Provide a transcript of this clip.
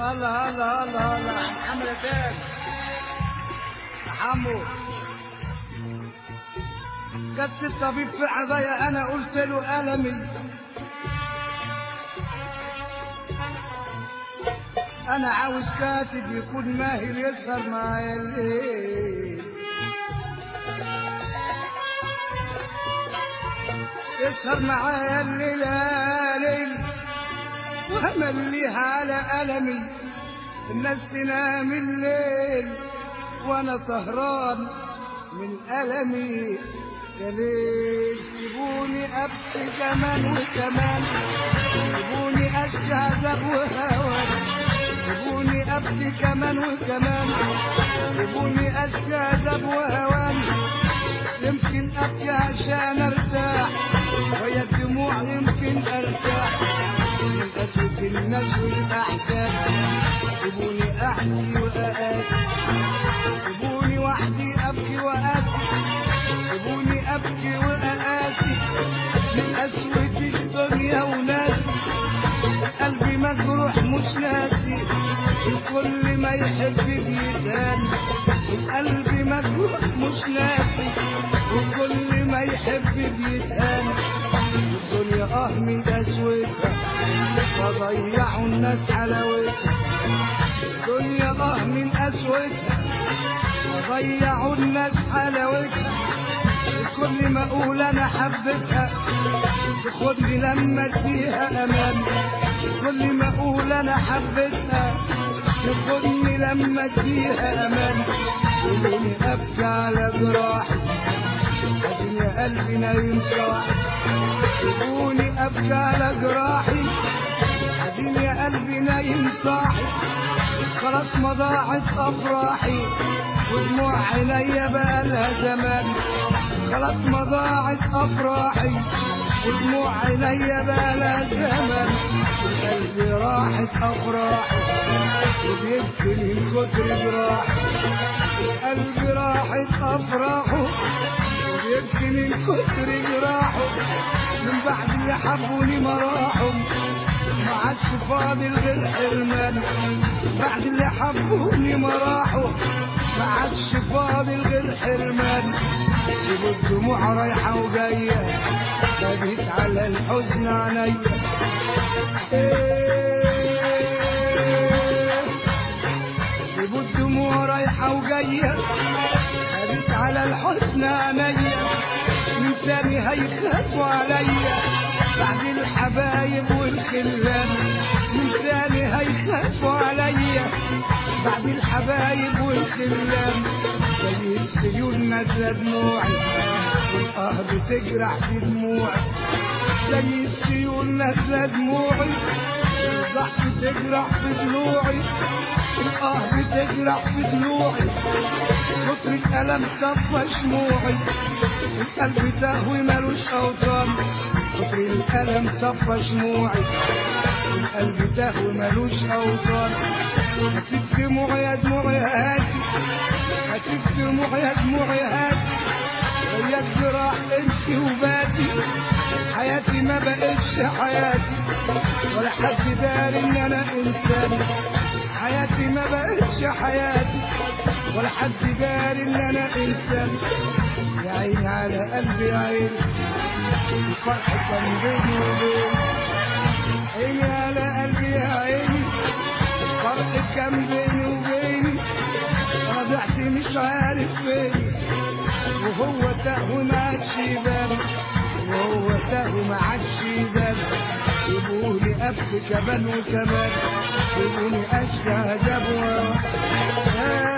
الله الله الله الله محمد تاج حمو جت الطبيب في عضايا انا قلت له ألمي انا عاوز كاتب يكون ماهر يسهر معايا الليل يسهر معايا الليل ليل وامليها على ألمي الناس تنام الليل وانا سهران من ألمي يا ليل سيبوني ابكي كمان وكمان سيبوني اشكي عذاب وهوان سيبوني ابكي كمان وكمان سيبوني اشكي عذاب وهوان يمكن ابكي عشان ارتاح ويا الدموع يمكن ارتاح من قسوة الناس والاحزان سيبوني احكي واقاسي سيبوني وحدي ابكي واسي سيبوني ابكي واقاسي من قسوة الدنيا وناسي قلبي مجروح مش ناسي كل ما يحب بيتهان قلبي مجروح مش ناسي وكل ما يحب بيتهان الدنيا من قسوتها وضيعوا الناس حلاوتها الدنيا من قسوتها وضيعوا الناس حلاوتها كل ما اقول انا حبيتها تاخدني لما اديها امان كل ما اقول انا حبيتها تاخدني لما اديها امان خليني ابكي على جراحي حزين يا قلبي نايم صاحي سيبوني ابكي على جراحي حزين يا قلبي نايم صاحي خلاص ما ضاعت افراحي ودموع عينيا بقالها زمان خلاص ما ضاعت افراحي ودموع عينيا بقالها زمان قلبي راحت افراحي وبيبكي من كتر جراحي قلبي راحت افراحه وبيبكي من كتر جراحه من بعد اللي حبوني ما راحوا ما عادش فاضل غير حرمان بعد اللي حبوني ما راحوا ما عادش فاضل غير حرمان سيبوا الدموع رايحة وجاية بديت على الحزن عينيا سيبوا الدموع رايحة وجاية بديت على الحزن عينيا من تاني هيخافوا عليا بعد الحبايب والخلان من تاني هيخافوا عليا بعد الحبايب والخلان زي السيول نازله دموعي والقهر بتجرح في دموعي زي السيول نازله دموعي والضحك بتجرح في ضلوعي القهر بتجرح في ضلوعي كتر الألم صفى شموعي القلب تهوي ملوش أوطان كتر الألم صفى شموعي القلب تهوي ملوش أوطان هسيب دموعي يا دموعي هاتي هسيب دموعي يا دموعي هاتي ويا الجراح امشي وباتي حياتي ما بقتش حياتي ولا حد داري ان انا انسان حياتي ما بقتش حياتي ولا حد داري ان انا انسان يا عيني على قلبي يا عيني الفرح كان بيني وبين عيني على قلبي يا عيني الفرح كان بيني وبيني انا ضعت مش عارف فين وهو تهوى ما عادش يبان وهو تهوى ما عادش يبان سيبوني ابكي كمان وكمان سيبوني اشكي عذاب